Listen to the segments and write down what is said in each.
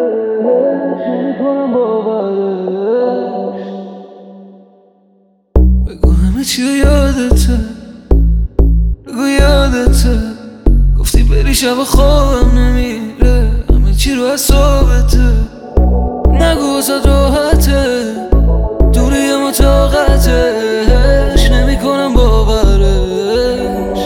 نمیکنم باورش. بگو همه چی یادته، بگو یادته. گفتی بری شب خوابم نمیره، همه چی رو حسابته. نگو واسه راحته، دوری ما طاقتش نمیکنم باورش.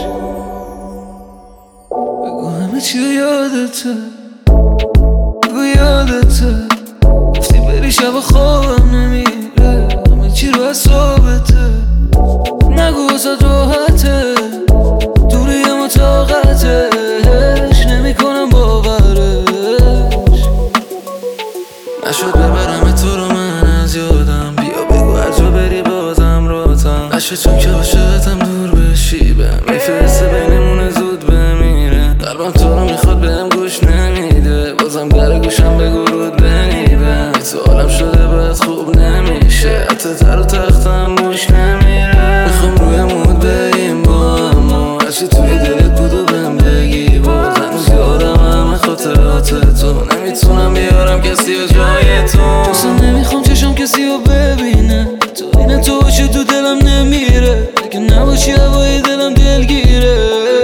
بگو همه چی یادته، بگو یادته. گفتی بری شب خوابم نمیره، همه چی رو حسابته. نگو واسه راحته، دوری ما طاقتش نمیکنم باورش. نشد ببرم تو رو من از یادم، بیا بگو هر جا بری بازم راتم. نشد چون که عاشقتم دور بشی، بهم میفرسته بینمونه زود بمیره. قلبم تو رو میخواد بهم گوش نمیده، بازم در گوشم بگو رود بنیبه. تو حالم شده باید خوب نمیشه، حتی تر و تختم گوش نمیره. میخوام روی مود بریم با اما هرچی توی دلت بود و بهم بگی. باز هنوز یادم همه خاطرات تو، نمیتونم بیارم کسی و جای تو. اصلا نمیخوام چشم کسی رو ببینه، تو این تو باشی تو دلم نمیره. اگه نباشی هوای دلم دلگیره.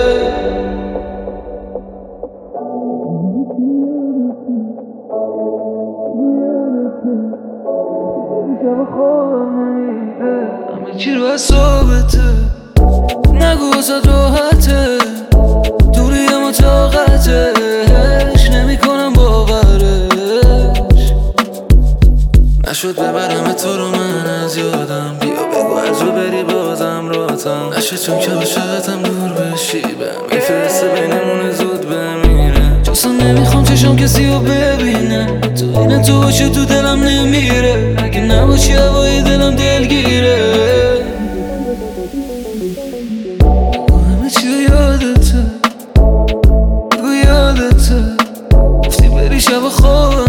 شب خوابم نمیره، همه چی رو حسابته. نگو واسه راحته، دوری ما طاقتش نمیکنم باورش. نشد ببرم تو رو من از یادم، بیا بگو هر جا بری بازم راتم. نشد چون که عاشقتم دور بشی، بهم میفرسته بینمونه زود بمیره. اصلا نمیخوام چشم کسی رو ببینه، تو این تو باشی تو دلم نمیره. اگه نباشی هوای دلم دلگیره. بگو همه چی یادته، بگو یادته. گفتی بری شب خواب